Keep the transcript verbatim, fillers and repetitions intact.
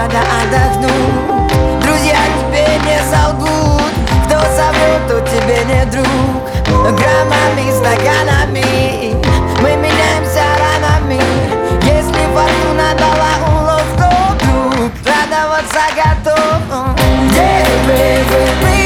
надо отдохнуть. Друзья тебе не солгут, кто соврет, тот тебе не друг. Граммами, стаканами мы меняемся ранами. Если фортуна дала улов, то друг радоваться готов. Yeah, baby,